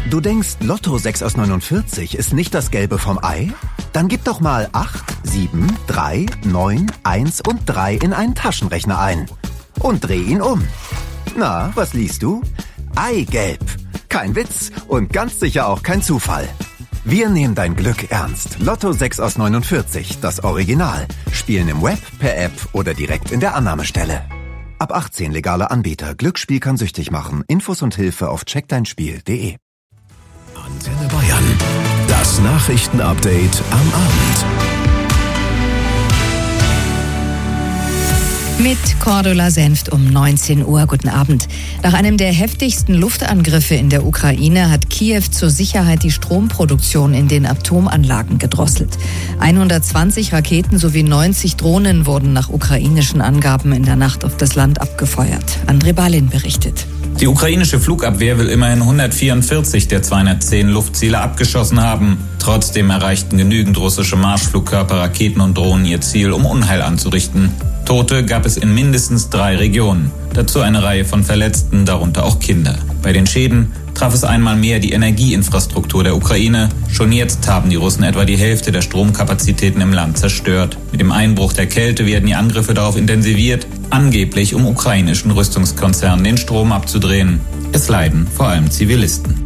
Du denkst, Lotto 6 aus 49 ist nicht das Gelbe vom Ei? Dann gib doch mal 8, 7, 3, 9, 1 und 3 in einen Taschenrechner ein. Und dreh ihn um. Na, was liest du? Eigelb. Kein Witz und ganz sicher auch kein Zufall. Wir nehmen dein Glück ernst. Lotto 6 aus 49, das Original. Spielen im Web, per App oder direkt in der Annahmestelle. Ab 18 legaler Anbieter. Glücksspiel kann süchtig machen. Infos und Hilfe auf checkdeinspiel.de. Antenne Bayern. Das Nachrichtenupdate am Abend. Mit Cordula Senft um 19 Uhr. Guten Abend. Nach einem der heftigsten Luftangriffe in der Ukraine hat Kiew zur Sicherheit die Stromproduktion in den Atomanlagen gedrosselt. 120 Raketen sowie 90 Drohnen wurden nach ukrainischen Angaben in der Nacht auf das Land abgefeuert. André Balin berichtet. Die ukrainische Flugabwehr will immerhin 144 der 210 Luftziele abgeschossen haben. Trotzdem erreichten genügend russische Marschflugkörper, Raketen und Drohnen ihr Ziel, um Unheil anzurichten. Tote gab es in mindestens 3 Regionen. Dazu eine Reihe von Verletzten, darunter auch Kinder. Bei den Schäden traf es einmal mehr die Energieinfrastruktur der Ukraine. Schon jetzt haben die Russen etwa die Hälfte der Stromkapazitäten im Land zerstört. Mit dem Einbruch der Kälte werden die Angriffe darauf intensiviert, angeblich um ukrainischen Rüstungskonzernen den Strom abzudrehen. Es leiden vor allem Zivilisten.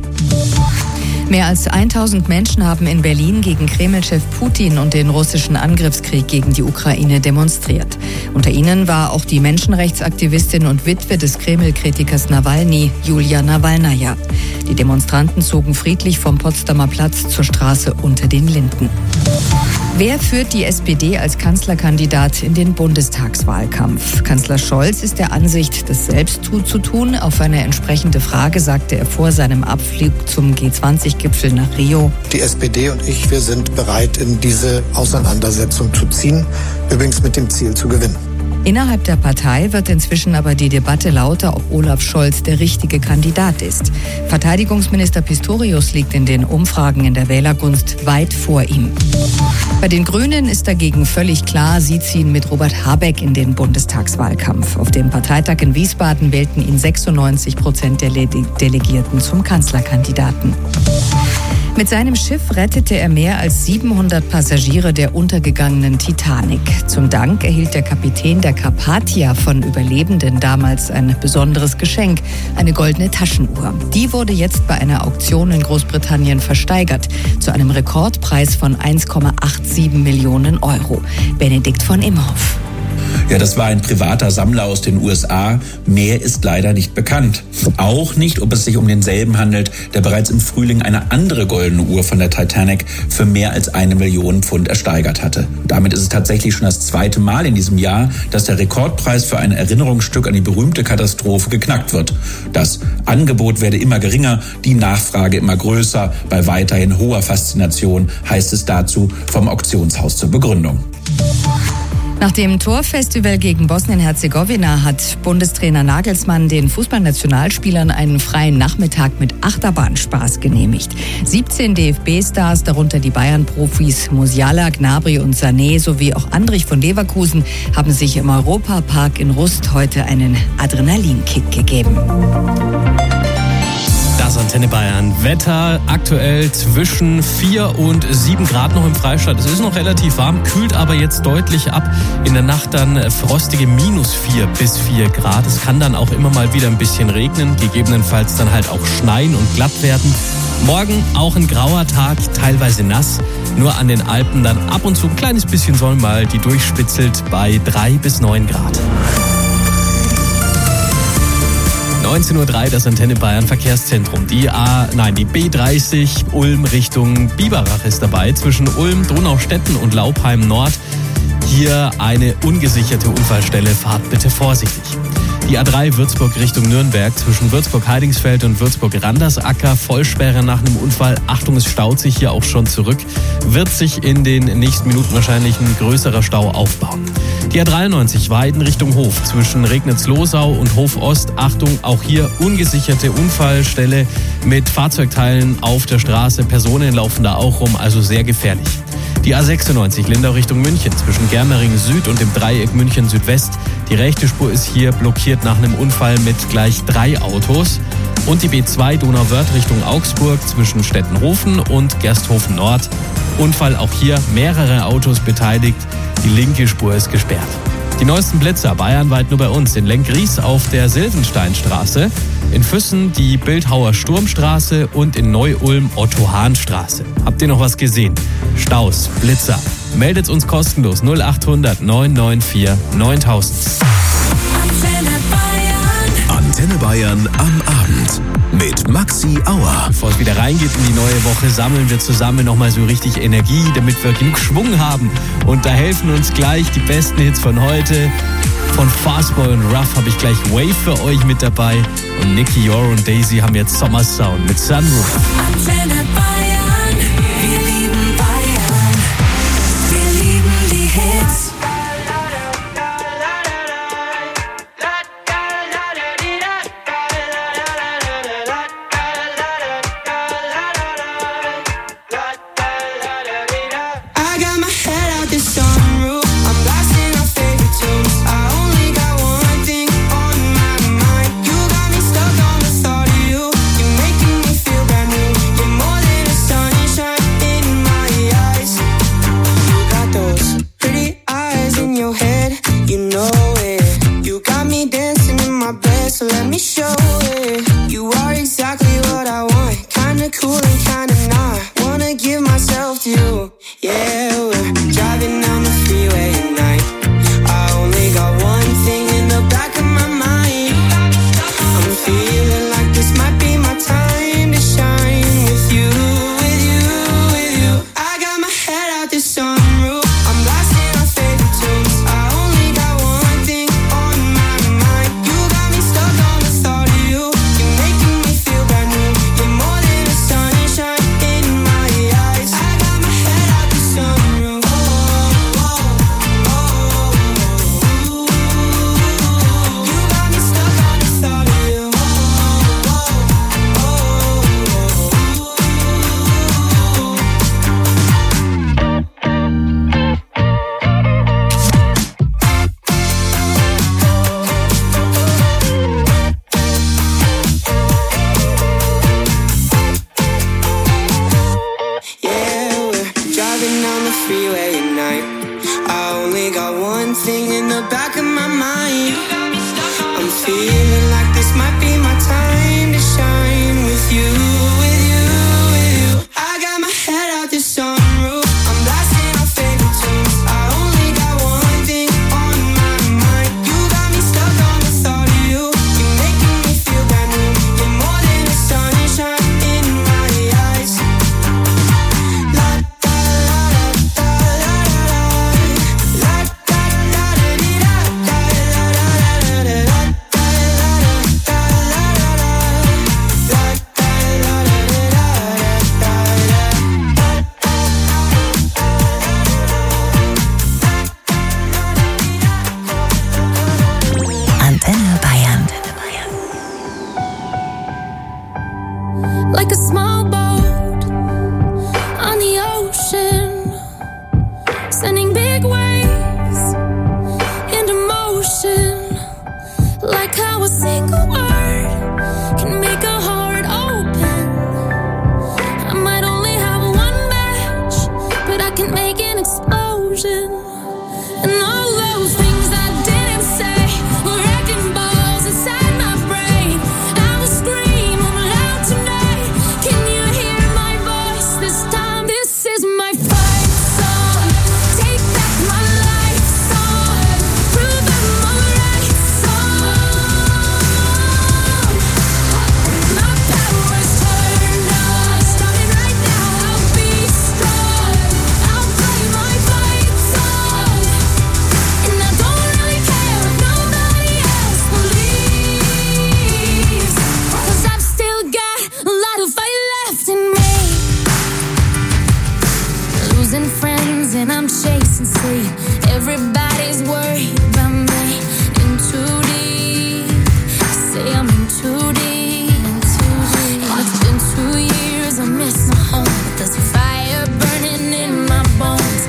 Mehr als 1000 Menschen haben in Berlin gegen Kreml-Chef Putin und den russischen Angriffskrieg gegen die Ukraine demonstriert. Unter ihnen war auch die Menschenrechtsaktivistin und Witwe des Kreml-Kritikers Nawalny, Julia Nawalnaja. Die Demonstranten zogen friedlich vom Potsdamer Platz zur Straße unter den Linden. Wer führt die SPD als Kanzlerkandidat in den Bundestagswahlkampf? Kanzler Scholz ist der Ansicht, das selbst zu tun. Auf eine entsprechende Frage sagte er vor seinem Abflug zum G20-Gipfel nach Rio: Die SPD und ich, wir sind bereit, in diese Auseinandersetzung zu ziehen, übrigens mit dem Ziel zu gewinnen. Innerhalb der Partei wird inzwischen aber die Debatte lauter, ob Olaf Scholz der richtige Kandidat ist. Verteidigungsminister Pistorius liegt in den Umfragen in der Wählergunst weit vor ihm. Bei den Grünen ist dagegen völlig klar, sie ziehen mit Robert Habeck in den Bundestagswahlkampf. Auf dem Parteitag in Wiesbaden wählten ihn 96% der Delegierten zum Kanzlerkandidaten. Mit seinem Schiff rettete er mehr als 700 Passagiere der untergegangenen Titanic. Zum Dank erhielt der Kapitän der Carpathia von Überlebenden damals ein besonderes Geschenk, eine goldene Taschenuhr. Die wurde jetzt bei einer Auktion in Großbritannien versteigert, zu einem Rekordpreis von 1,87 Millionen Euro. Benedikt von Imhoff. Ja, das war ein privater Sammler aus den USA. Mehr ist leider nicht bekannt. Auch nicht, ob es sich um denselben handelt, der bereits im Frühling eine andere goldene Uhr von der Titanic für mehr als 1 Million Pfund ersteigert hatte. Damit ist es tatsächlich schon das 2. Mal in diesem Jahr, dass der Rekordpreis für ein Erinnerungsstück an die berühmte Katastrophe geknackt wird. Das Angebot werde immer geringer, die Nachfrage immer größer. Bei weiterhin hoher Faszination heißt es dazu vom Auktionshaus zur Begründung. Nach dem Torfestival gegen Bosnien-Herzegowina hat Bundestrainer Nagelsmann den Fußballnationalspielern einen freien Nachmittag mit Achterbahnspaß genehmigt. 17 DFB-Stars, darunter die Bayern-Profis Musiala, Gnabry und Sané sowie auch Andrich von Leverkusen, haben sich im Europapark in Rust heute einen Adrenalinkick gegeben. Das Antenne Bayern. Wetter aktuell zwischen 4 und 7 Grad noch im Freistaat. Es ist noch relativ warm, kühlt aber jetzt deutlich ab. In der Nacht dann frostige -4 bis 4 Grad. Es kann dann auch immer mal wieder ein bisschen regnen, gegebenenfalls dann halt auch schneien und glatt werden. Morgen auch ein grauer Tag, teilweise nass. Nur an den Alpen dann ab und zu ein kleines bisschen Sonne mal, die durchspitzelt bei 3 bis 9 Grad. 19:03 Uhr, das Antenne Bayern Verkehrszentrum. Die B30 Ulm Richtung Biberach ist dabei. Zwischen Ulm, Donaustetten und Laupheim Nord. Hier eine ungesicherte Unfallstelle. Fahrt bitte vorsichtig. Die A3 Würzburg Richtung Nürnberg zwischen Würzburg-Heidingsfeld und Würzburg-Randersacker. Vollsperre nach einem Unfall. Achtung, es staut sich hier auch schon zurück. Wird sich in den nächsten Minuten wahrscheinlich ein größerer Stau aufbauen. Die A93 Weiden Richtung Hof zwischen Regnitz-Losau und Hof-Ost. Achtung, auch hier ungesicherte Unfallstelle mit Fahrzeugteilen auf der Straße. Personen laufen da auch rum, also sehr gefährlich. Die A96 Lindau Richtung München zwischen Germering Süd und dem Dreieck München Südwest. Die rechte Spur ist hier blockiert nach einem Unfall mit gleich 3 Autos. Und die B2 Donauwörth Richtung Augsburg zwischen Stettenhofen und Gersthofen Nord. Unfall auch hier, mehrere Autos beteiligt. Die linke Spur ist gesperrt. Die neuesten Blitzer bayernweit nur bei uns. In Lenggries auf der Silvensteinstraße, in Füssen die Bildhauer Sturmstraße und in Neu-Ulm Otto-Hahn-Straße. Habt ihr noch was gesehen? Staus, Blitzer. Meldet uns kostenlos 0800 994 9000. Antenne Bayern am Abend mit Maxi Auer. Bevor es wieder reingeht in die neue Woche, sammeln wir zusammen nochmal so richtig Energie, damit wir genug Schwung haben. Und da helfen uns gleich die besten Hits von heute. Von Fastboy und Ruff habe ich gleich Wave für euch mit dabei. Und Nicky Yor und Daisy haben jetzt Sommersound mit Sunroof. Antenne Bayern, wir lieben Bayern. Wir lieben die Hits. It's been 2 years, I miss my home, but there's a fire burning in my bones.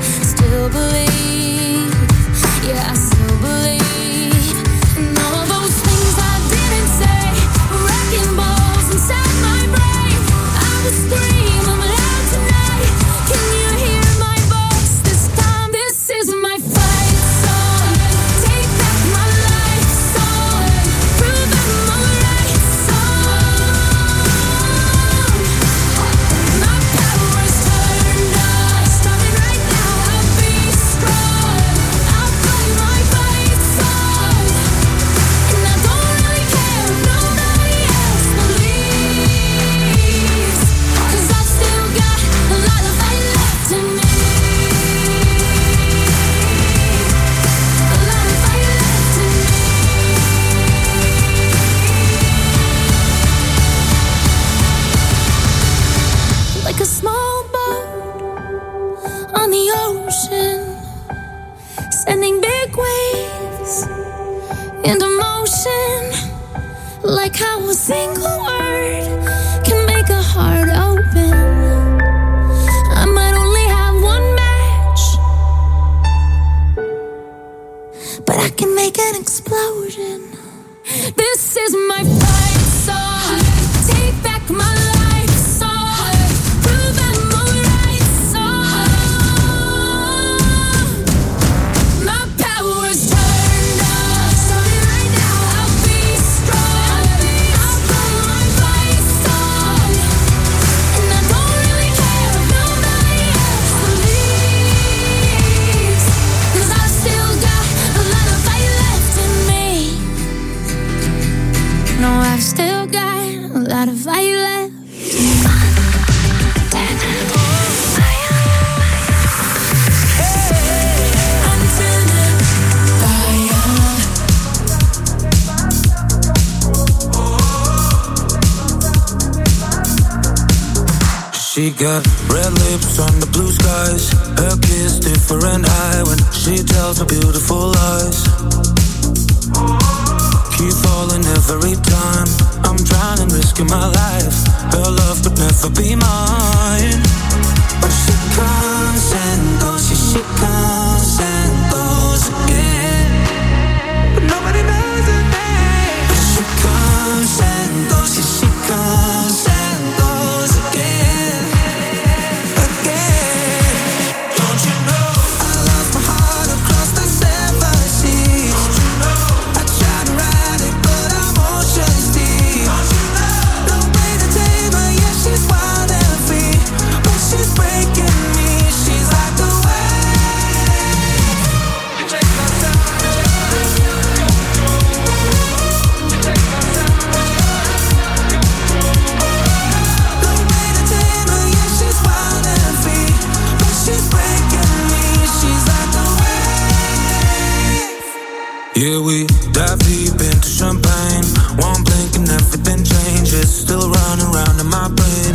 into motion, like how a single word can make a heart open. I might only have one match, but I can make an explosion. This is my fight song. Take back my life song. Prove I'm alright song. My power's turned up. Starting right now, I'll be strong. I'll play my fight song. And I don't really care if nobody else believes. 'Cause I've still got a lot of fight left in me. No, I've still got a lot of fight left. She got red lips on the blue skies. Her kiss different eye when she tells her beautiful lies. Keep falling every time I'm trying and risking my life. Her love could never be mine. But she comes and goes, she comes and goes again. But nobody knows her name. But she comes and goes, she comes and goes again. Again. Don't you know I lost my heart across the 7 seas. Don't you know I tried to ride it, but I'm oceans deep. Don't you know no way to tame her, yeah, she's wild and free. But she's breaking me, she's like a wave. You take my time, you take my time. No way to tame her, yeah, she's wild and free. But she's breaking me, she's like a wave. Yeah, we dive deep into champagne. One blink and everything changes. Still running around in my brain.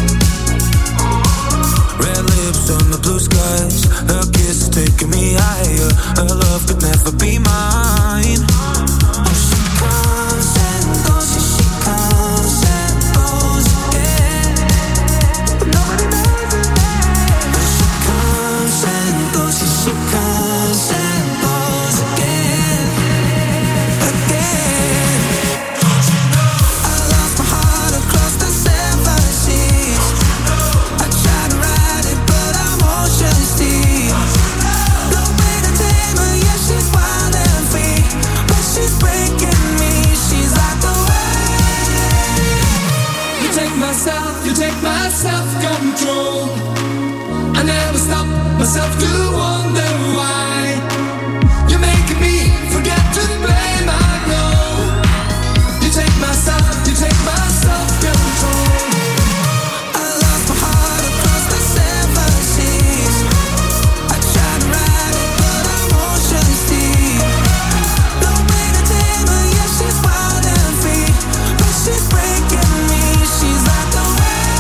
Red lips on the blue skies. Her kiss is taking me higher. Her love could never be mine. Oh, she comes and goes, yeah, she comes and goes again. But nobody knows her name. But she comes and goes, yeah, she comes and goes again. Again. Don't you know I lost my heart across the 7 seas. I tried to ride it, but I'm oceans deep. No way to tame her, yeah, she's wild and free. But she's breaking me, she's like a wave. You take my self-control. I never stop myself to wonder why. You're making me forget to blame my role. You take my self-control. I lost my heart across the 7 seas. I tried to ride it, but I'm oceans deep. No way to tame her, yeah, she's wild and free. But she's breaking me, she's like a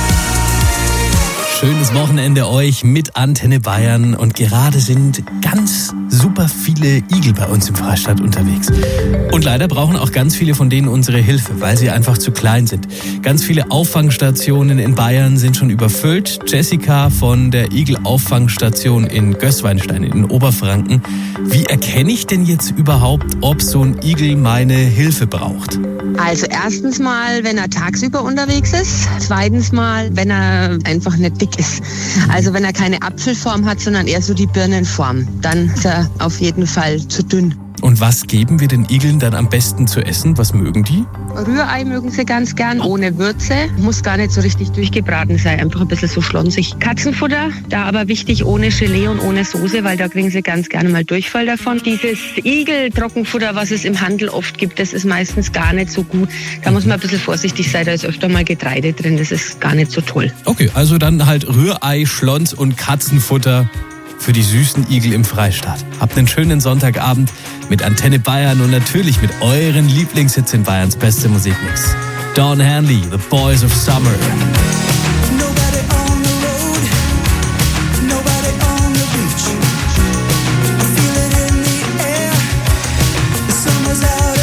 wave. Schönes Wochenende euch mit Antenne Bayern und gerade sind ganz super viele Igel bei uns im Freistaat unterwegs. Und leider brauchen auch ganz viele von denen unsere Hilfe, weil sie einfach zu klein sind. Ganz viele Auffangstationen in Bayern sind schon überfüllt. Jessica von der Igel-Auffangstation in Gößweinstein in Oberfranken. Wie erkenne ich denn jetzt überhaupt, ob so ein Igel meine Hilfe braucht? Also erstens mal, wenn er tagsüber unterwegs ist. Zweitens mal, wenn er einfach nicht dick ist. Also wenn er keine Apfelform hat, sondern eher so die Birnenform. Dann ist er auf jeden Fall zu dünn. Und was geben wir den Igeln dann am besten zu essen? Was mögen die? Rührei mögen sie ganz gern, ohne Würze. Muss gar nicht so richtig durchgebraten sein, einfach ein bisschen so schlonsig. Katzenfutter, da aber wichtig ohne Gelee und ohne Soße, weil da kriegen sie ganz gerne mal Durchfall davon. Dieses Igel-Trockenfutter, was es im Handel oft gibt, das ist meistens gar nicht so gut. Da muss man ein bisschen vorsichtig sein, da ist öfter mal Getreide drin, das ist gar nicht so toll. Okay, also dann halt Rührei, Schlons und Katzenfutter für die süßen Igel im Freistaat. Habt einen schönen Sonntagabend mit Antenne Bayern und natürlich mit euren Lieblingshits in Bayerns beste Musikmix. Don Henley, The Boys of Summer. Summer's out.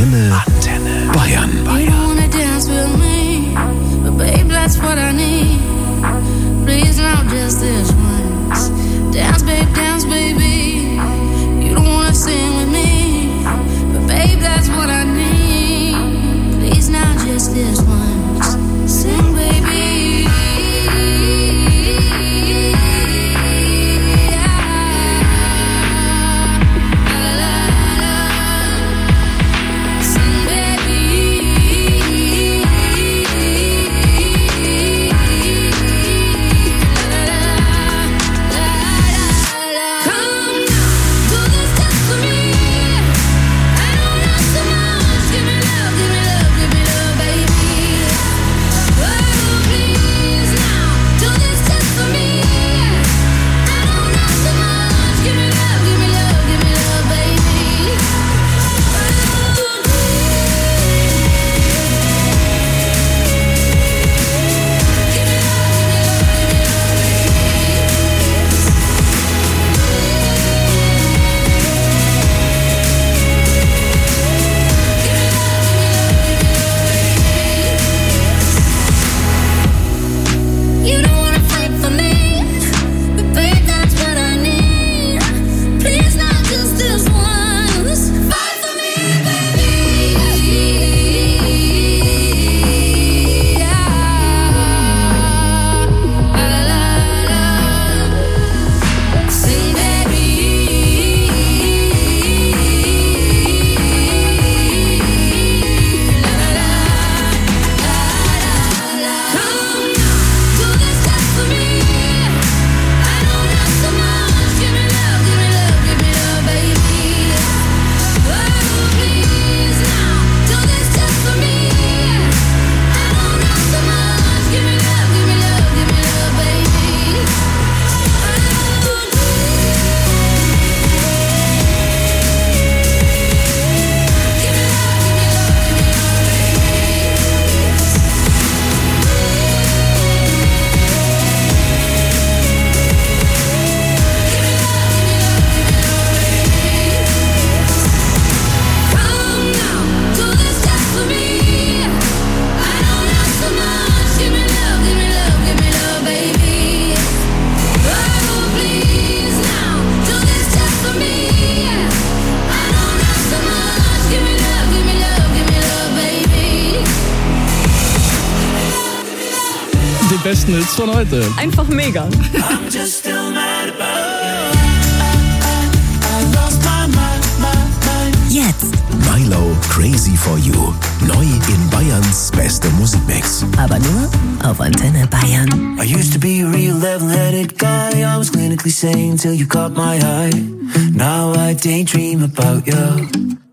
Antenne Bayern. You wanna dance with me, but babe, that's what I need. Please, not just this once. Dance, baby. You don't wanna sing with me, but babe, that's what I need. Please, not just this once. Sing, baby. Die besten Hits von heute. Einfach mega. Jetzt Milo Crazy for You. Neu in Bayerns beste Musikmix. Aber nur auf Antenne Bayern. I used to be a real level-headed guy. I was clinically sane till you caught my eye. Now I daydream about you.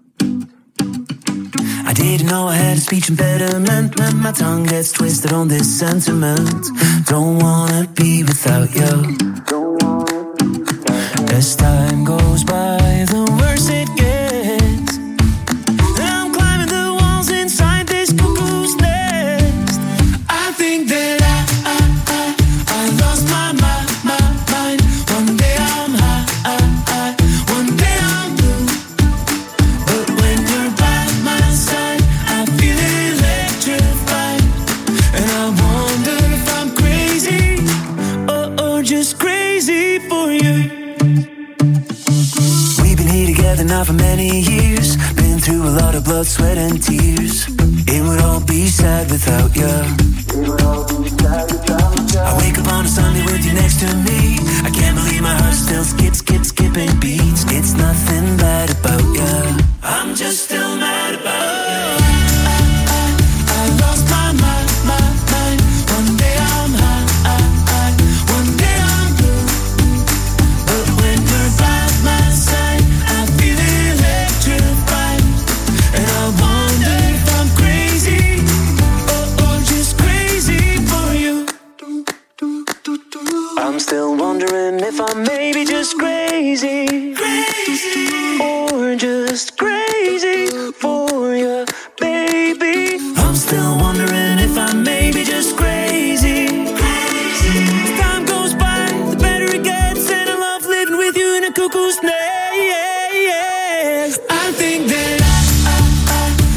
I didn't know I had a speech impediment. My tongue gets twisted on this sentiment. Don't wanna be without you. As time goes by, the worse it gets. I'm climbing the walls inside this cuckoo's nest. I think that I lost my mind. One day I'm high, one day I'm blue. But when you're by my side, I feel electrified. And I wonder if I'm crazy, or just crazy for you. We've been here together now for many years. Been through a lot of blood, sweat and tears. It would all be sad without you. I wake up on a Sunday with you next to me. I can't believe my heart still skipping beats. It's nothing bad about you. I'm just still mad about you. I lost my mind. One day I'm high, one day I'm blue. But when you're by my side, I feel electrified. And I wonder if I'm crazy, or just crazy for you. I'm still wondering if I'm maybe just crazy, or just crazy for you, baby. I'm still wondering if I'm maybe just crazy. As time goes by, the better it gets, and I love living with you in a cuckoo's nest. I think that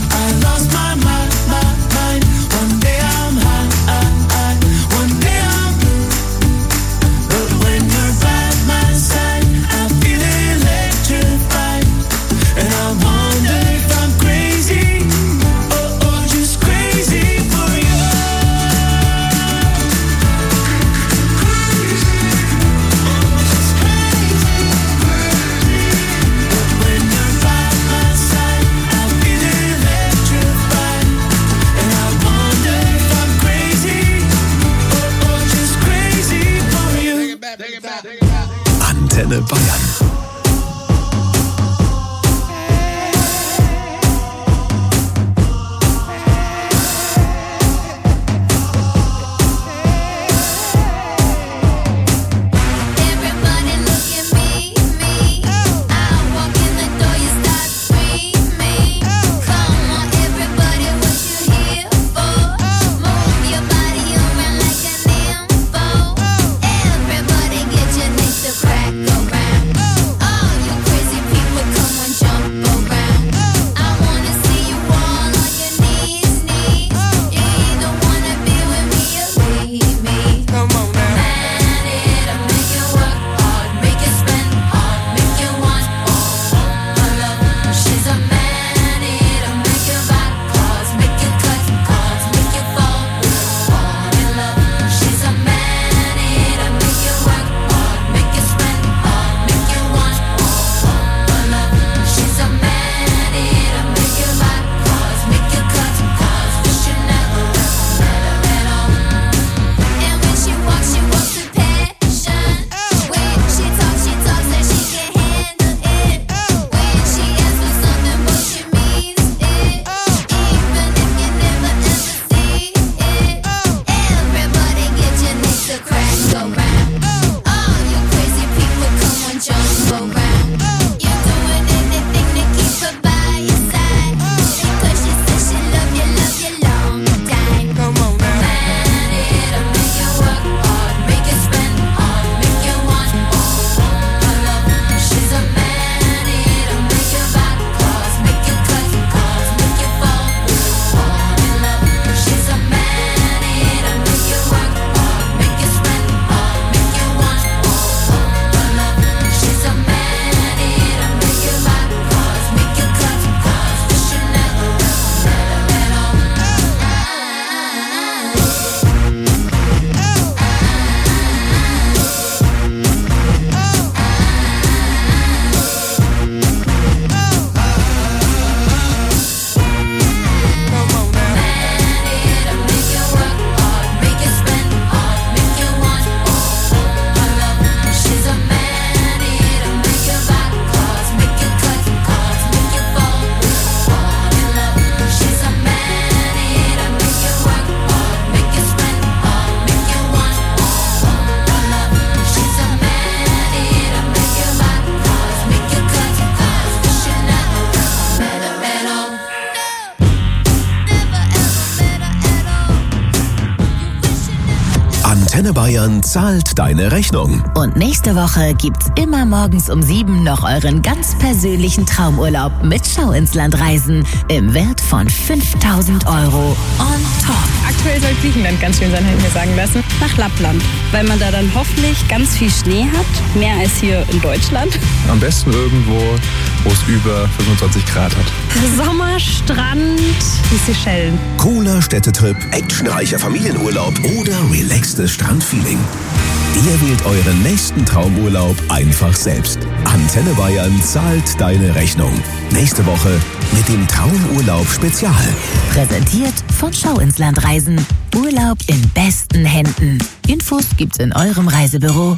Antenne Bayern zahlt deine Rechnung. Und nächste Woche gibt's immer morgens um 7 noch euren ganz persönlichen Traumurlaub mit Schau ins Land reisen im Wert von 5.000 Euro on top. Aktuell soll Griechenland ganz schön sein, habe ich mir sagen lassen. Nach Lappland, weil man da dann hoffentlich ganz viel Schnee hat, mehr als hier in Deutschland. Am besten irgendwo, wo es über 25 Grad hat. Sommer, Strand, die Seychellen. Cooler Städtetrip, actionreicher Familienurlaub oder relaxtes Strandfeeling. Ihr wählt euren nächsten Traumurlaub einfach selbst. Antenne Bayern zahlt deine Rechnung. Nächste Woche mit dem Traumurlaub Spezial. Präsentiert von Schau ins Land reisen. Urlaub in besten Händen. Infos gibt's in eurem Reisebüro.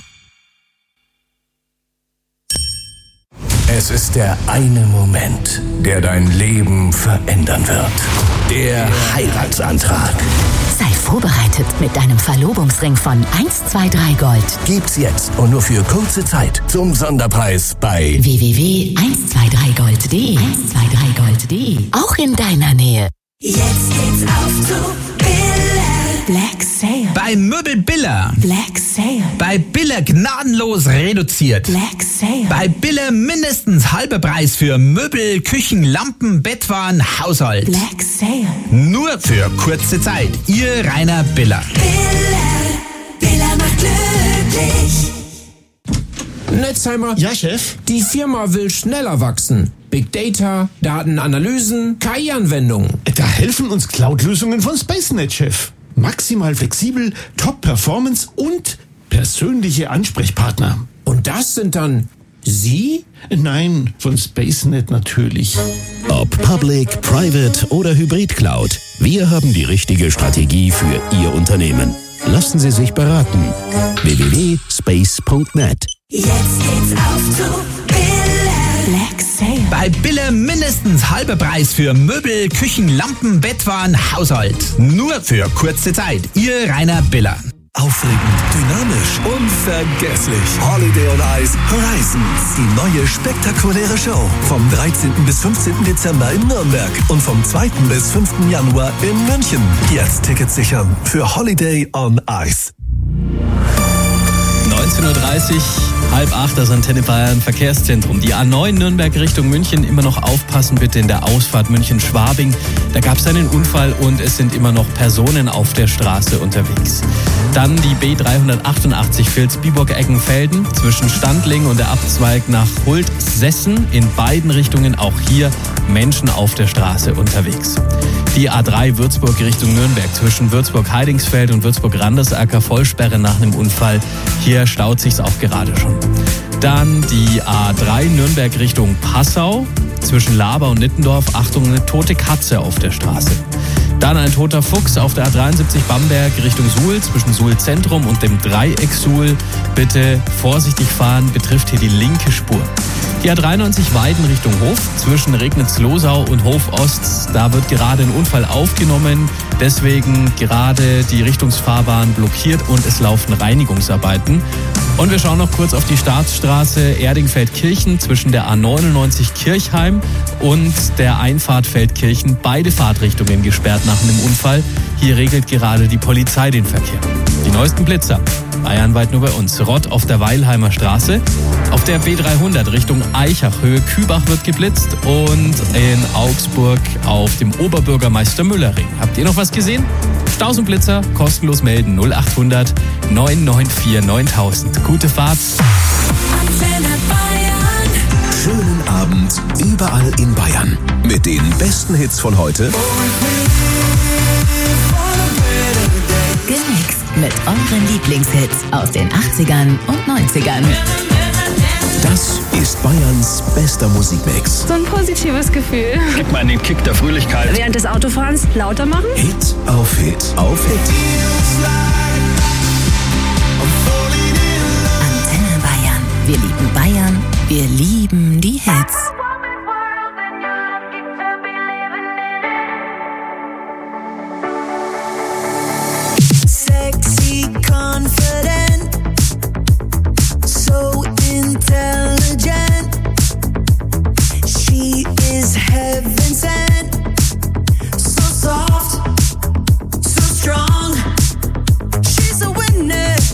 Es ist der eine Moment, der dein Leben verändern wird. Der Heiratsantrag. Sei vorbereitet mit deinem Verlobungsring von 123 Gold. Gibt's jetzt und nur für kurze Zeit zum Sonderpreis bei www.123gold.de 123gold.de. Auch in deiner Nähe. Jetzt geht's auf zu Biller. Black Sale. Bei Möbel Biller. Black Sale. Bei Biller gnadenlos reduziert. Black Sale. Bei Biller mindestens halber Preis für Möbel, Küchen, Lampen, Bettwaren, Haushalt. Black Sale. Nur für kurze Zeit. Ihr Rainer Biller. Biller macht glücklich. Netzheimer. Ja, Chef? Die Firma will schneller wachsen. Big Data, Datenanalysen, KI-Anwendungen. Da helfen uns Cloud-Lösungen von SpaceNet, Chef. Maximal flexibel, Top-Performance und persönliche Ansprechpartner. Und das sind dann Sie? Nein, von SpaceNet natürlich. Ob Public, Private oder Hybrid Cloud, wir haben die richtige Strategie für Ihr Unternehmen. Lassen Sie sich beraten. www.space.net. Jetzt geht's auf zu Biller. Black Sale. Bei Biller mindestens halber Preis für Möbel, Küchen, Lampen, Bettwaren, Haushalt. Nur für kurze Zeit. Ihr Rainer Biller. Aufregend, dynamisch, unvergesslich. Holiday on Ice Horizons. Die neue spektakuläre Show. Vom 13. bis 15. Dezember in Nürnberg und vom 2. bis 5. Januar in München. Jetzt Tickets sichern für Holiday on Ice. 19.30 Uhr, 7:30, das Antenne Bayern Verkehrszentrum. Die A9 Nürnberg Richtung München, immer noch aufpassen bitte in der Ausfahrt München-Schwabing. Da gab es einen Unfall und es sind immer noch Personen auf der Straße unterwegs. Dann die B388 Vilsbiburg-Eckenfelden zwischen Standling und der Abzweig nach Hultsessen. In beiden Richtungen auch hier Menschen auf der Straße unterwegs. Die A3 Würzburg Richtung Nürnberg zwischen Würzburg-Heidingsfeld und Würzburg-Randersacker Vollsperre nach einem Unfall. Hier staut sich's auch gerade schon. Dann die A3 Nürnberg Richtung Passau zwischen Laber und Nittendorf. Achtung, eine tote Katze auf der Straße. Dann ein toter Fuchs auf der A73 Bamberg Richtung Suhl zwischen Suhl Zentrum und dem Dreieck Suhl. Bitte vorsichtig fahren, betrifft hier die linke Spur. Die A93 Weiden Richtung Hof zwischen Regnitz-Losau und Hof-Ost. Da wird gerade ein Unfall aufgenommen, deswegen gerade die Richtungsfahrbahn blockiert und es laufen Reinigungsarbeiten. Und wir schauen noch kurz auf die Staatsstraße Erdingfeld-Kirchen zwischen der A99 Kirchheim und der Einfahrt Feldkirchen. Beide Fahrtrichtungen gesperrt nach einem Unfall. Hier regelt gerade die Polizei den Verkehr. Die neuesten Blitzer. Bayernweit nur bei uns. Rott auf der Weilheimer Straße. Auf der B300 Richtung Eichach, Höhe Kübach wird geblitzt. Und in Augsburg auf dem Oberbürgermeister-Müller-Ring. Habt ihr noch was gesehen? Staus und Blitzer kostenlos melden 0800 994 9000. Gute Fahrt. Schönen Abend überall in Bayern. Mit den besten Hits von heute. Gemixt mit euren Lieblingshits aus den 80ern und 90ern. Das ist Bayerns bester Musikmix. So ein positives Gefühl. Gib mal den Kick der Fröhlichkeit. Während des Autofahrens lauter machen. Hit auf Hit auf Hit. Antenne Bayern. Wir lieben Bayern. Wir lieben die Hits. Sexy, confident, so intelligent. She is heaven sent, so soft, so strong. She's a witness.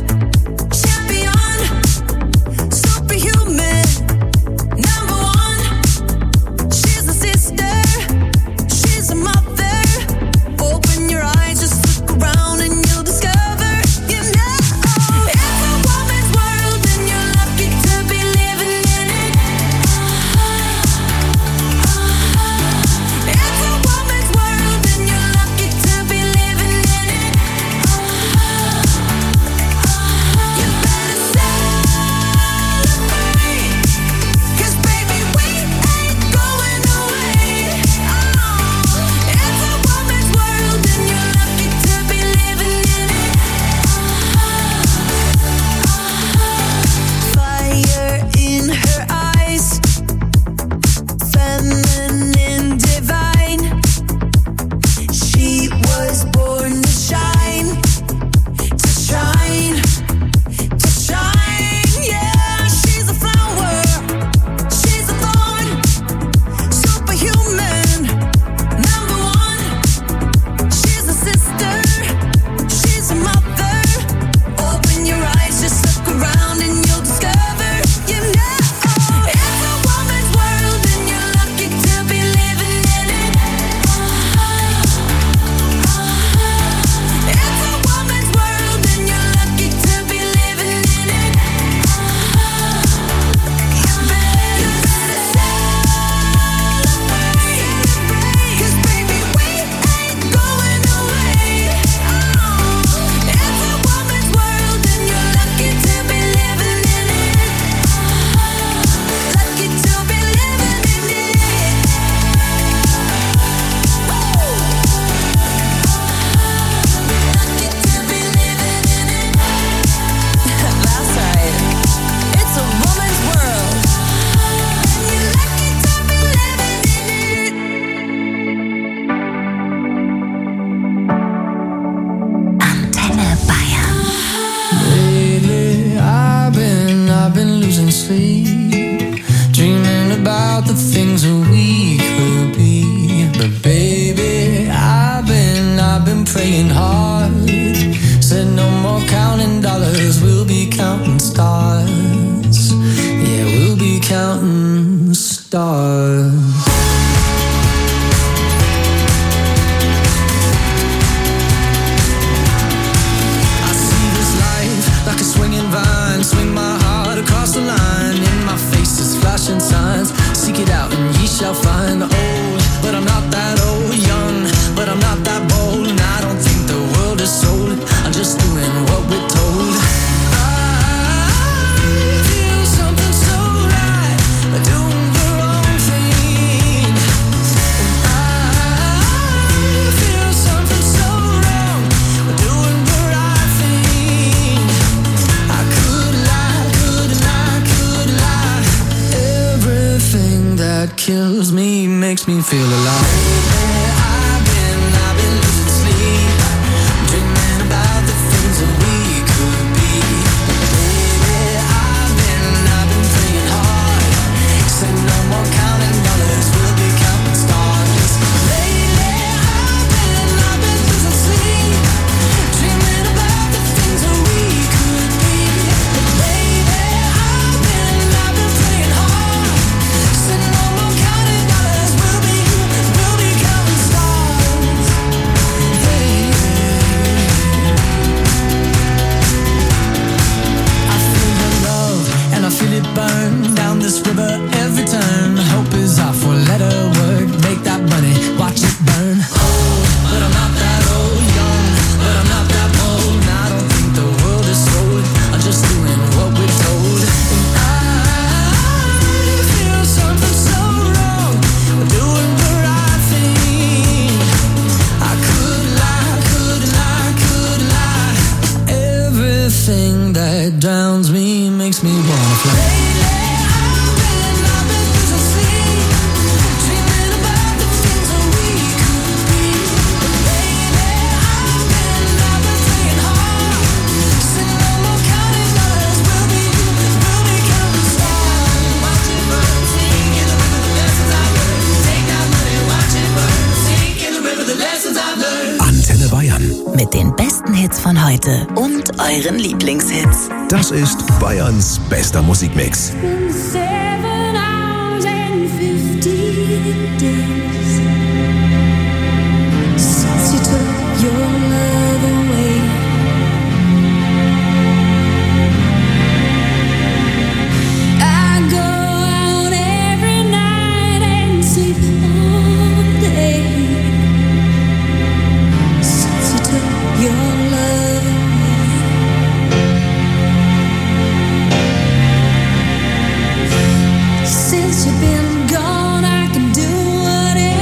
praying hard. Said no more counting dollars, we'll be counting stars. Yeah, we'll be counting stars. Like a swinging vine, swing my heart across the line. In my face is flashing signs. Seek it out and ye shall find. Old, but I'm not that old. Young, but I'm not that bold. And I don't think the world is sold. I'm just doing what we're told. I feel something so right, doing the wrong thing. And I feel something so wrong, doing the right thing. I could lie. Everything that kills me makes me feel alive. I've been losing sleep, dreaming about the things that we could be. Baby, I've been praying hard. Said no more counting dollars, we'll be counting stars. Lately, I've been losing sleep, dreaming about the things that we could be. Baby, I've been praying hard. Said no more counting dollars, we'll be counting stars. I feel your love and I feel it burn down this river every turn. Hope is our four-letter word. Make that money, watch it burn. Old, but I'm not that old. Young, but I'm not that bold. And I don't think the world is sold. I'm just doing what we're told. And I feel something so wrong, doing the right thing. I could lie. Everything that drowns me makes me wanna fly. Antenne Bayern. Mit den besten Hits von heute und euren Lieblingshits. Das ist Bayerns bester Musikmix. 7 hours and 15 days since you took your love away. I go out every night and sleep all day since you took your love away. Since you've been gone, I can do whatever.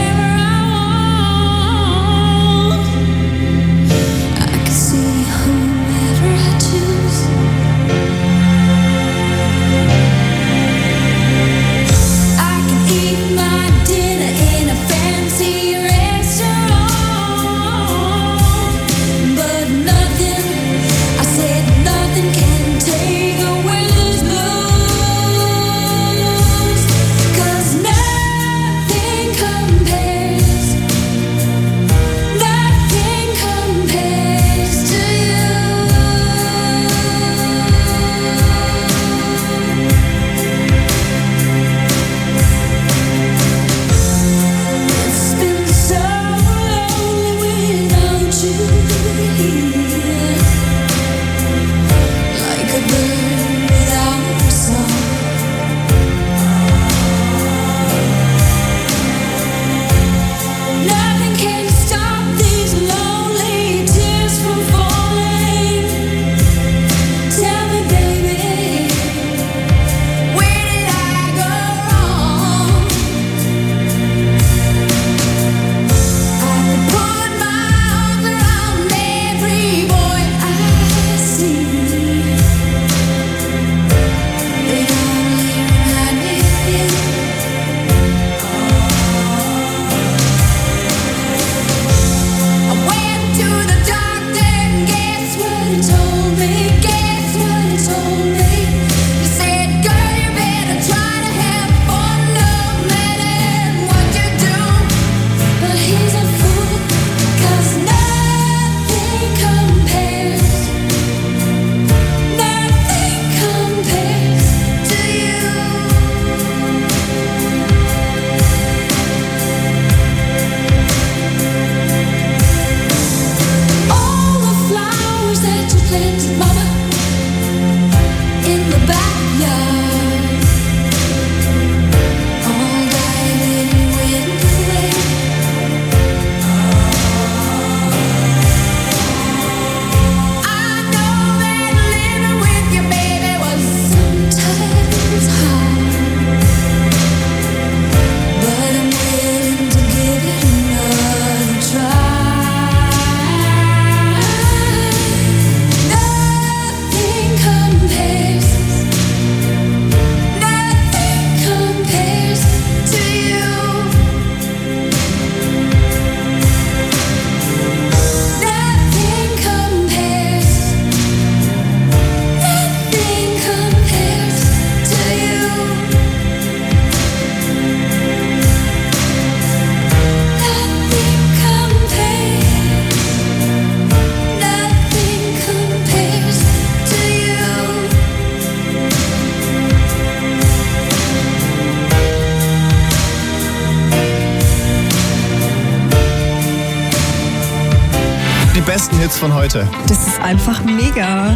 besten Hits von heute. Das ist einfach mega.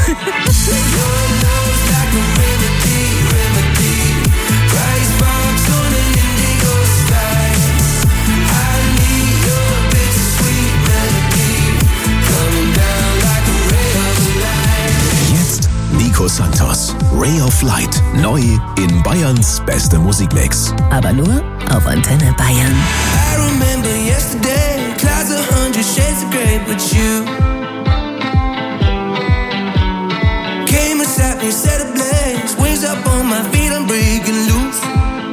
Jetzt Nico Santos, Ray of Light, neu in Bayerns beste Musikmix. Aber nur auf Antenne Bayern. I remember yesterday, clouds 100 shades of grey, but you came and sat me, set ablaze, wings up on my feet, I'm breaking loose.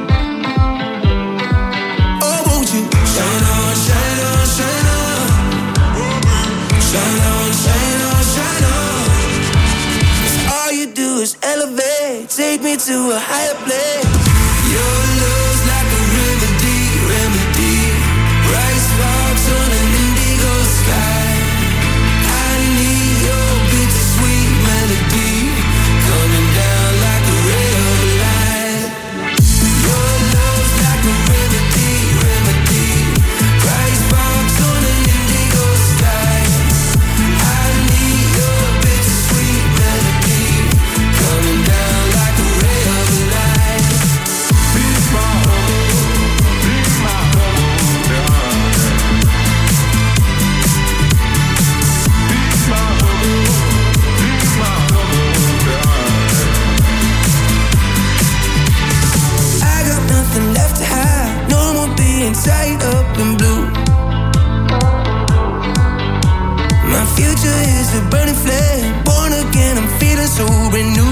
Oh, won't you shine on, shine on, shine on, shine on, shine on, shine on. 'Cause all you do is elevate, take me to a higher place. Your love's like a remedy, remedy. Bright sparks on an indigo sky. I need your bittersweet melody, coming down like a ray of light. Your love's like a remedy, remedy. Bright sparks on an indigo sky. I need your bittersweet melody, coming down like a ray of light. Be my hope, be my hope, yeah. I got nothing left to hide, no more being tied up in blue. My future is a burning flame, born again, I'm feeling so brand new.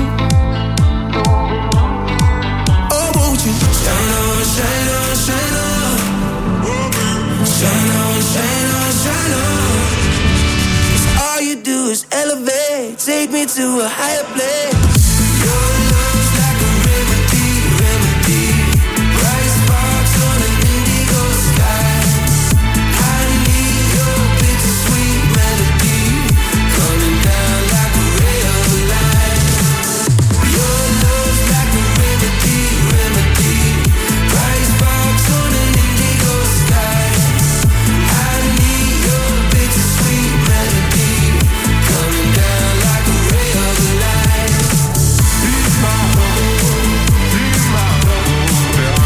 Oh, won't you shine on, shine on, shine on, shine on, shine on, shine on. 'Cause all you do is elevate, take me to a higher place. Your love's like a remedy, remedy. Bright sparks on an indigo sky. I need your bittersweet melody, coming down like a ray of light. Your love's like a remedy, remedy. Bright sparks on an indigo sky. I need your bittersweet melody, coming down like a ray of light. Be my hope, be my hope, yeah.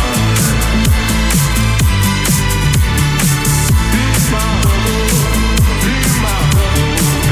Be my hope, be my hope,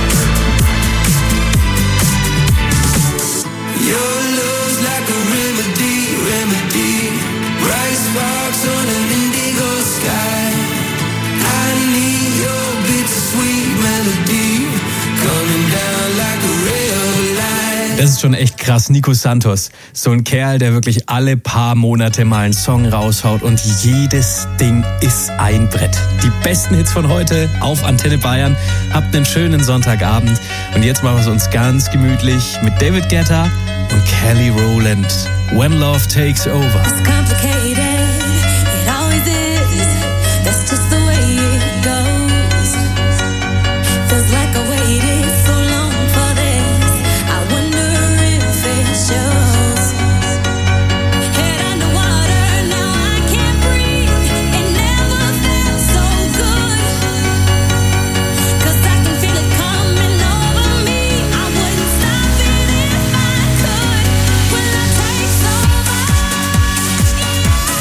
yeah. Your love's like a remedy, remedy. Bright sparks on an indigo sky. I need your bittersweet melody, coming down like a ray of light. Das ist schon echt krass. Nico Santos, so ein Kerl, der wirklich alle paar Monate mal einen Song raushaut und jedes Ding ist ein Brett. Die besten Hits von heute auf Antenne Bayern. Habt einen schönen Sonntagabend und jetzt machen wir es uns ganz gemütlich mit David Guetta und Kelly Rowland. When Love Takes Over. Complicated, it always is. That's just the way it goes. Feels like I waited so long for this. I wonder if it shows. Head underwater, now I can't breathe. It never felt so good. 'Cause I can feel it coming over me. I wouldn't stop it if I could. When love takes over.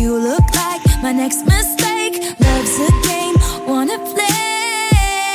You look like my next mistake. Love's a game, wanna play.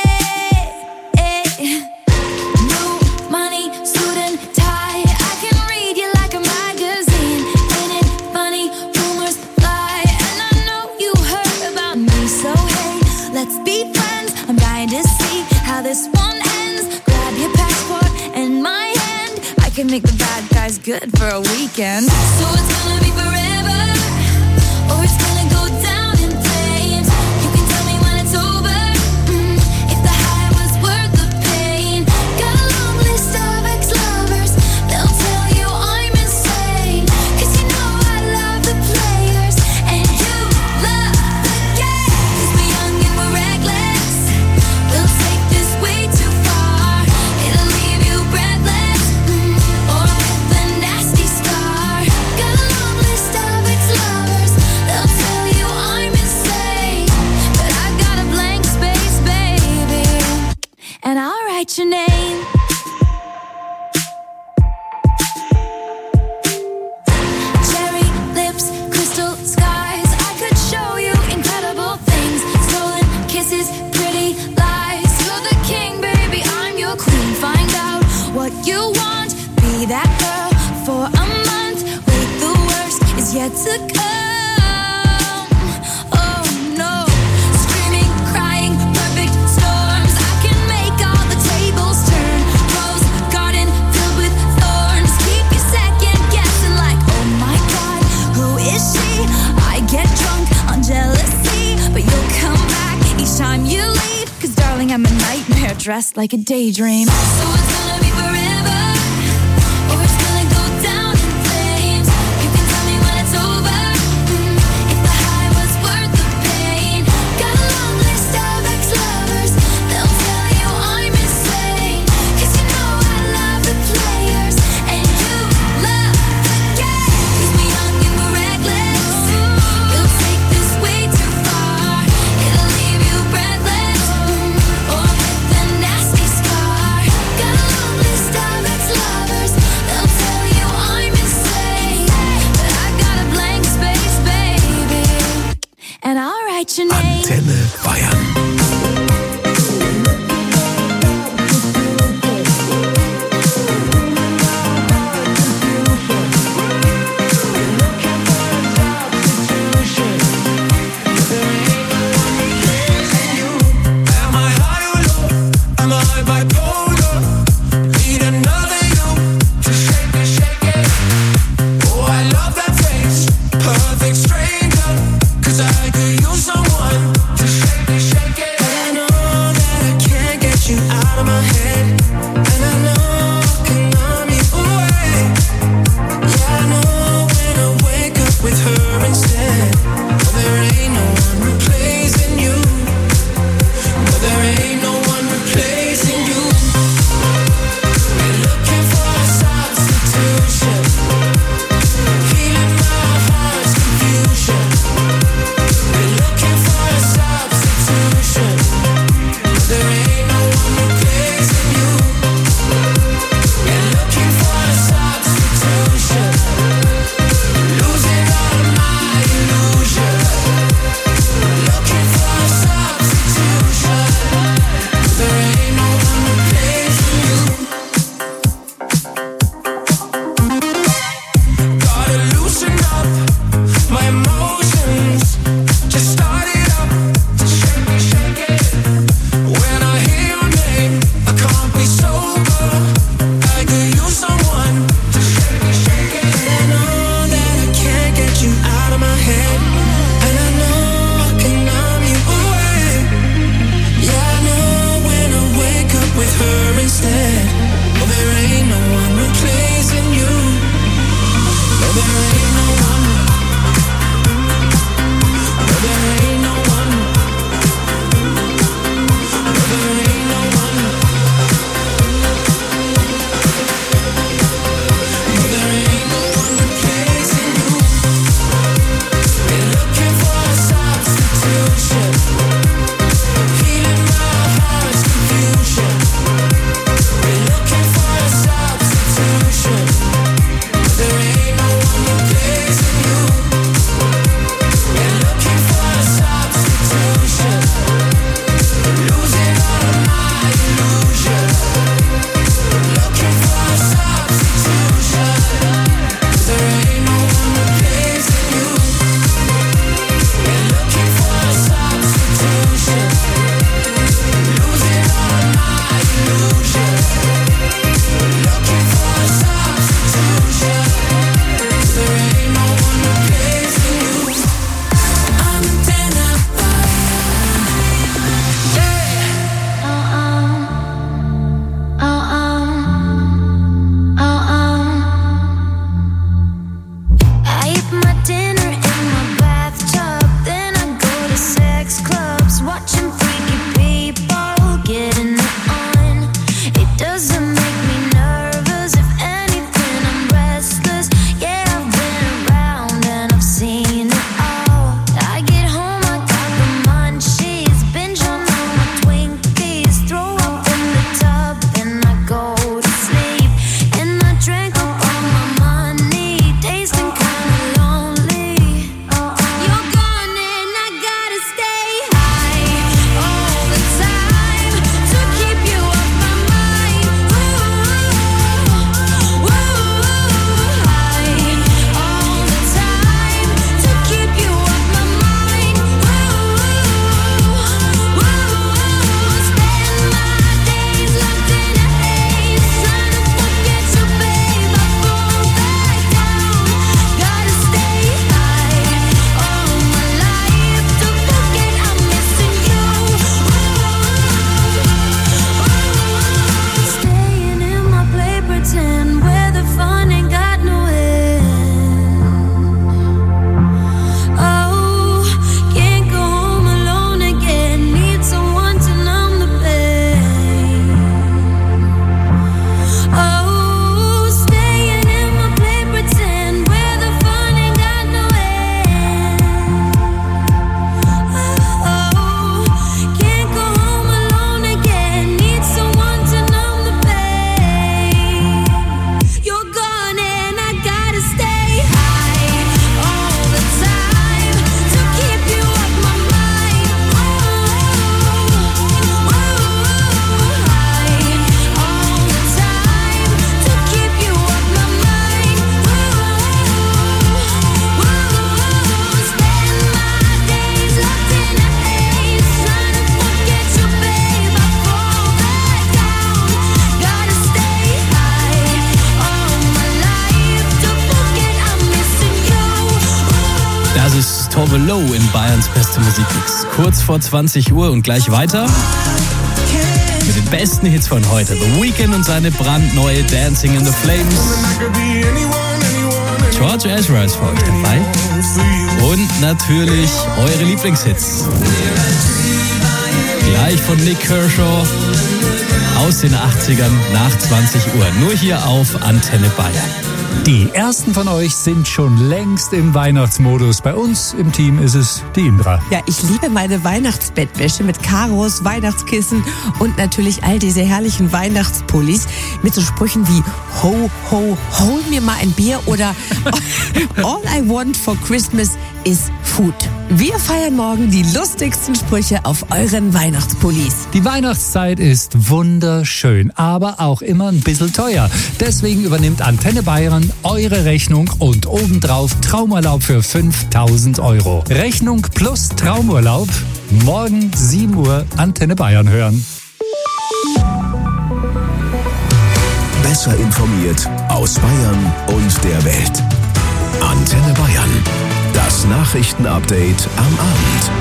New money, suit and tie. I can read you like a magazine. Ain't it funny? Rumors fly, and I know you heard about me. So hey, let's be friends. I'm dying to see how this one ends. Grab your passport and my hand. I can make the bad guys good for a weekend. So it's gonna be forever, or it's gonna go down in flames. You can tell me when it's over, if the high was worth the pain. Got a long list of ex-lovers, they'll tell you I'm insane. 'Cause you know I love the players, and you love the game. 'Cause we're young and we're reckless, we'll take this way too far. It'll leave you breathless, or with a nasty scar. Got a long list of ex-lovers, they'll tell you I'm insane. But I got a blank space, baby, and I'll write your name. Cherry lips, crystal skies. I could show you incredible things. Stolen kisses, pretty lies. You're the king, baby, I'm your queen. Find out what you want, be that girl for a month. Wait, the worst is yet to come. Oh no, screaming, crying, perfect storms. I can make all the tables turn. Rose garden filled with thorns. Keep you second guessing like, oh my god, who is she? I get drunk on jealousy, but you'll come back each time you leave. 'Cause darling, I'm a nightmare dressed like a daydream. So it's gonna be forever, or it's gonna go down in flames. You can tell me when it's over, if the high was worth the pain. Got a long list of ex-lovers, they'll tell you I'm insane. 'Cause you know I love the players, and you love the game. 'Cause we're young and we're reckless, we'll take this way too far. It'll leave you breathless, or with a nasty scar. Got a long list of ex-lovers, they'll tell you I'm insane. But I got a blank space, baby, and I'll write your name. Antenne Bayern. Am I high or low? Am I bipolar? Need another you to shake it. Oh, I love that face, perfect stranger. 'Cause I could use someone to shake it. But I know that I can't get you out of my head, and I know I can numb you away. Yeah, I know when I wake up with her instead. But there ain't no one replacing you. But there ain't no one replacing you. We're looking for a substitution, healing my heart's confusion. We're looking for a substitution, but there ain't no one replacing you. We're looking for a substitution, losing all of my illusion. Looking for a substitution, but there ain't no one replacing you. Gotta loosen up my emotions. Rose, Tove Lo in Bayerns beste Musikmix. Kurz vor 20 Uhr und gleich weiter mit den besten Hits von heute. The Weeknd und seine brandneue Dancing in the Flames. George Ezra ist für euch dabei. Und natürlich eure Lieblingshits. Gleich von Nick Kershaw aus den 80ern nach 20 Uhr. Nur hier auf Antenne Bayern. Die ersten von euch sind schon längst im Weihnachtsmodus. Bei uns im Team ist es die Indra. Ja, ich liebe meine Weihnachtsbettwäsche mit Karos, Weihnachtskissen und natürlich all diese herrlichen Weihnachtspullis mit so Sprüchen wie Ho, ho, hol mir mal ein Bier oder All I want for Christmas is food. Wir feiern morgen die lustigsten Sprüche auf euren Weihnachtspullis. Die Weihnachtszeit ist wunderschön, aber auch immer ein bisschen teuer. Deswegen übernimmt Antenne Bayern eure Rechnung und obendrauf Traumurlaub für 5.000 €. Rechnung plus Traumurlaub. Morgen 7 Uhr Antenne Bayern hören. Besser informiert aus Bayern und der Welt. Antenne Bayern. Das Nachrichtenupdate am Abend.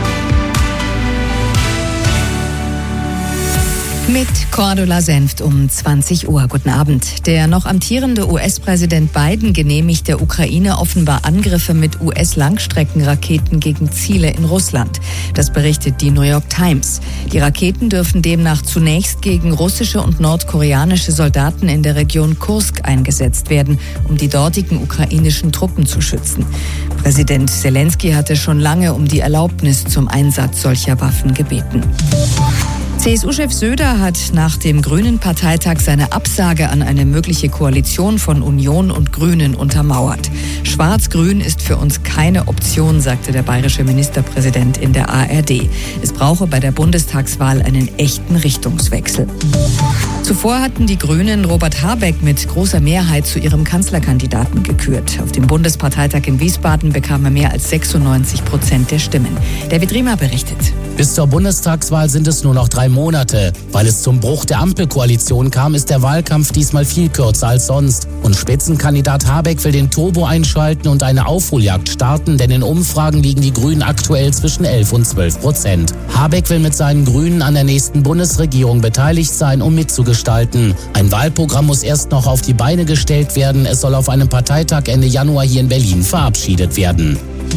Mit Cordula Senft um 20 Uhr. Guten Abend. Der noch amtierende US-Präsident Biden genehmigt der Ukraine offenbar Angriffe mit US-Langstreckenraketen gegen Ziele in Russland. Das berichtet die New York Times. Die Raketen dürfen demnach zunächst gegen russische und nordkoreanische Soldaten in der Region Kursk eingesetzt werden, um die dortigen ukrainischen Truppen zu schützen. Präsident Zelensky hatte schon lange um die Erlaubnis zum Einsatz solcher Waffen gebeten. CSU-Chef Söder hat nach dem Grünen-Parteitag seine Absage an eine mögliche Koalition von Union und Grünen untermauert. Schwarz-Grün ist für uns keine Option, sagte der bayerische Ministerpräsident in der ARD. Es brauche bei der Bundestagswahl einen echten Richtungswechsel. Zuvor hatten die Grünen Robert Habeck mit großer Mehrheit zu ihrem Kanzlerkandidaten gekürt. Auf dem Bundesparteitag in Wiesbaden bekam er mehr als 96% der Stimmen. David Riemer berichtet. Bis zur Bundestagswahl sind es nur noch 3 Monate. Weil es zum Bruch der Ampelkoalition kam, ist der Wahlkampf diesmal viel kürzer als sonst. Und Spitzenkandidat Habeck will den Turbo einschalten und eine Aufholjagd starten, denn in Umfragen liegen die Grünen aktuell zwischen 11 und 12%. Habeck will mit seinen Grünen an der nächsten Bundesregierung beteiligt sein, um mitzugestalten. Ein Wahlprogramm muss erst noch auf die Beine gestellt werden. Es soll auf einem Parteitag Ende Januar hier in Berlin verabschiedet werden.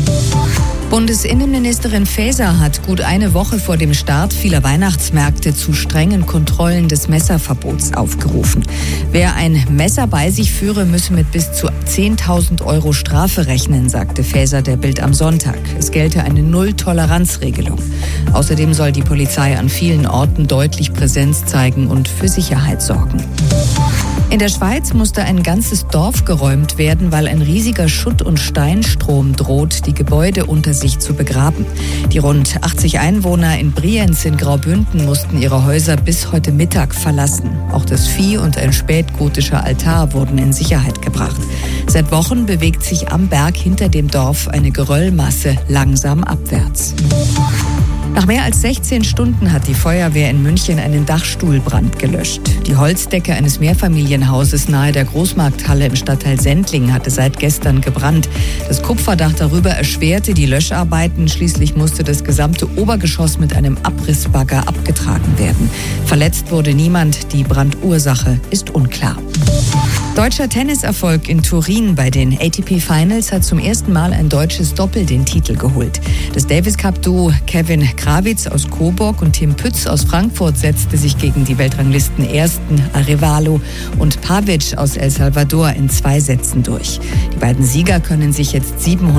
Bundesinnenministerin Faeser hat gut eine Woche vor dem Start vieler Weihnachtsmärkte zu strengen Kontrollen des Messerverbots aufgerufen. Wer ein Messer bei sich führe, müsse mit bis zu 10.000 € Strafe rechnen, sagte Faeser der Bild am Sonntag. Es gelte eine Null-Toleranz-Regelung. Außerdem soll die Polizei an vielen Orten deutlich Präsenz zeigen und für Sicherheit sorgen. In der Schweiz musste ein ganzes Dorf geräumt werden, weil ein riesiger Schutt- und Steinstrom droht, die Gebäude unter sich zu begraben. Die rund 80 Einwohner in Brienz in Graubünden mussten ihre Häuser bis heute Mittag verlassen. Auch das Vieh und ein spätgotischer Altar wurden in Sicherheit gebracht. Seit Wochen bewegt sich am Berg hinter dem Dorf eine Geröllmasse langsam abwärts. Nach mehr als 16 Stunden hat die Feuerwehr in München einen Dachstuhlbrand gelöscht. Die Holzdecke eines Mehrfamilienhauses nahe der Großmarkthalle im Stadtteil Sendling hatte seit gestern gebrannt. Das Kupferdach darüber erschwerte die Löscharbeiten. Schließlich musste das gesamte Obergeschoss mit einem Abrissbagger abgetragen werden. Verletzt wurde niemand. Die Brandursache ist unklar. Deutscher Tenniserfolg in Turin. Bei den ATP Finals hat zum ersten Mal ein deutsches Doppel den Titel geholt. Das Davis Cup-Duo Kevin Krawitz aus Coburg und Tim Pütz aus Frankfurt setzte sich gegen die Weltranglisten-Ersten Arevalo und Pavic aus El Salvador in 2 Sätzen durch. Die beiden Sieger können sich jetzt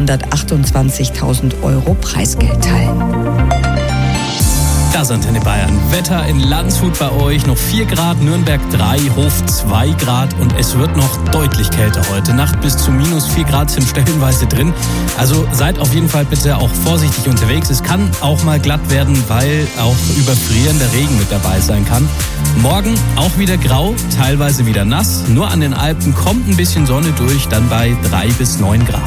728.000 € Preisgeld teilen. Das Antenne Bayern. Wetter in Landshut bei euch. Noch 4 Grad, Nürnberg 3, Hof 2 Grad und es wird noch deutlich kälter heute. Nacht bis zu minus 4 Grad sind stellenweise drin. Also seid auf jeden Fall bitte auch vorsichtig unterwegs. Es kann auch mal glatt werden, weil auch überfrierender Regen mit dabei sein kann. Morgen auch wieder grau, teilweise wieder nass. Nur an den Alpen kommt ein bisschen Sonne durch, dann bei 3 bis 9 Grad.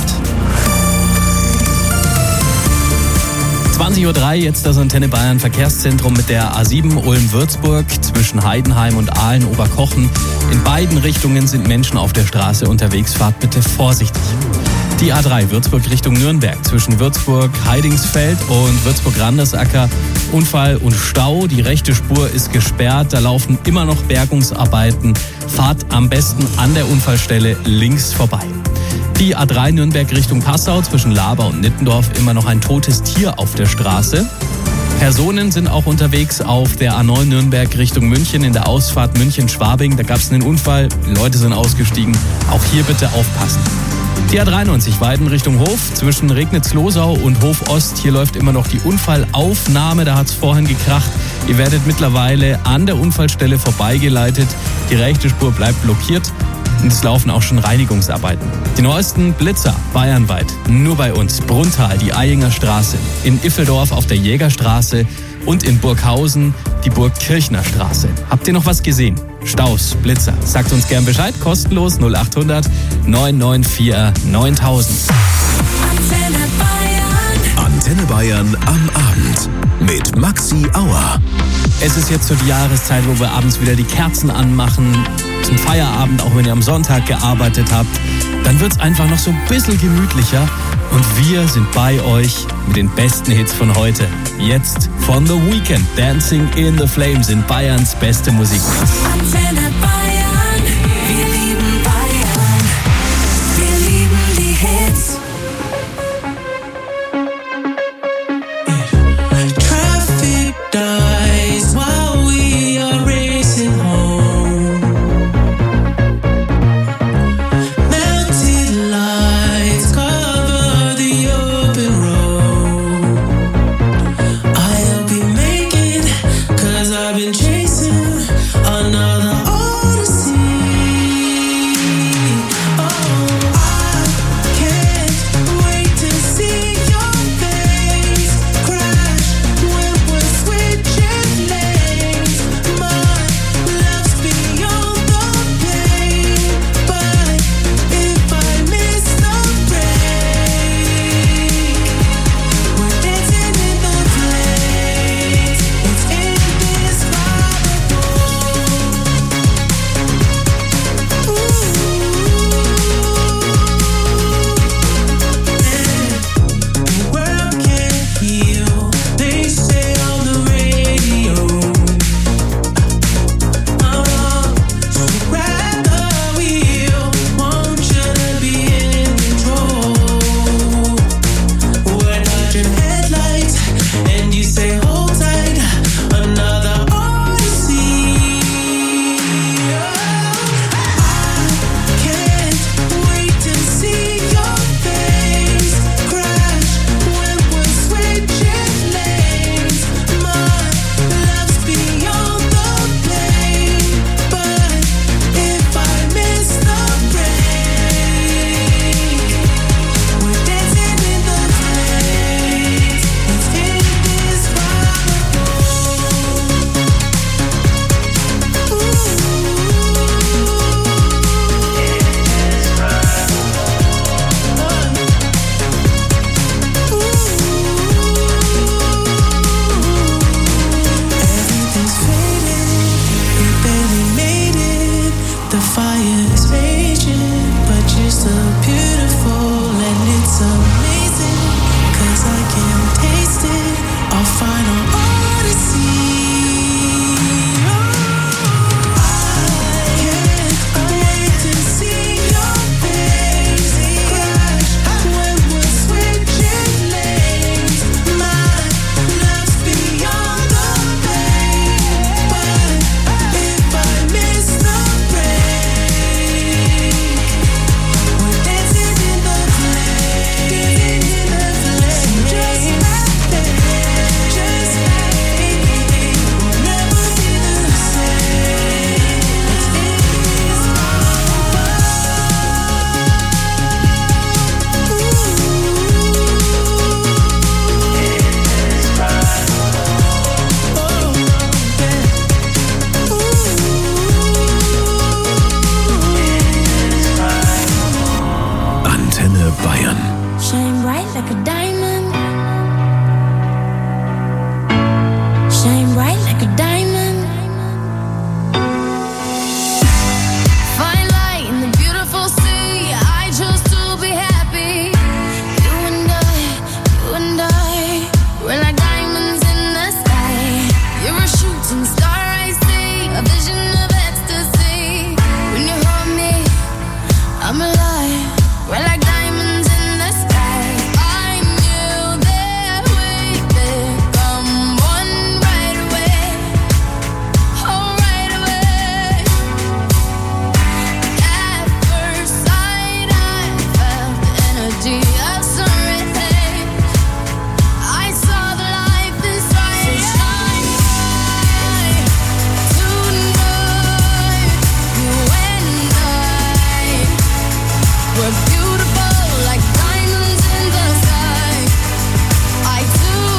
20.03 Uhr, jetzt das Antenne Bayern Verkehrszentrum mit der A7 Ulm-Würzburg zwischen Heidenheim und Aalen-Oberkochen. In beiden Richtungen sind Menschen auf der Straße unterwegs. Fahrt bitte vorsichtig. Die A3 Würzburg Richtung Nürnberg zwischen Würzburg-Heidingsfeld und Würzburg-Randersacker. Unfall und Stau. Die rechte Spur ist gesperrt. Da laufen immer noch Bergungsarbeiten. Fahrt am besten an der Unfallstelle links vorbei. Die A3 Nürnberg Richtung Passau zwischen Laber und Nittendorf. Immer noch ein totes Tier auf der Straße. Personen sind auch unterwegs auf der A9 Nürnberg Richtung München in der Ausfahrt München-Schwabing. Da gab es einen Unfall. Leute sind ausgestiegen. Auch hier bitte aufpassen. Die A93 Weiden Richtung Hof zwischen Regnitz-Losau und Hof Ost. Hier läuft immer noch die Unfallaufnahme. Da hat es vorhin gekracht. Ihr werdet mittlerweile an der Unfallstelle vorbeigeleitet. Die rechte Spur bleibt blockiert. Und es laufen auch schon Reinigungsarbeiten. Die neuesten Blitzer bayernweit. Nur bei uns. Brunntal, die Eyinger Straße. In Iffeldorf auf der Jägerstraße. Und in Burghausen die Burgkirchner Straße. Habt ihr noch was gesehen? Staus, Blitzer. Sagt uns gern Bescheid. Kostenlos 0800 994 9000. Antenne Bayern am Abend mit Maxi Auer. Es ist jetzt so die Jahreszeit, wo wir abends wieder die Kerzen anmachen. Zum Feierabend, auch wenn ihr am Sonntag gearbeitet habt. Dann wird's einfach noch so ein bisschen gemütlicher. Und wir sind bei euch mit den besten Hits von heute. Jetzt von The Weeknd. Dancing in the Flames in Bayerns beste Musik. Antenne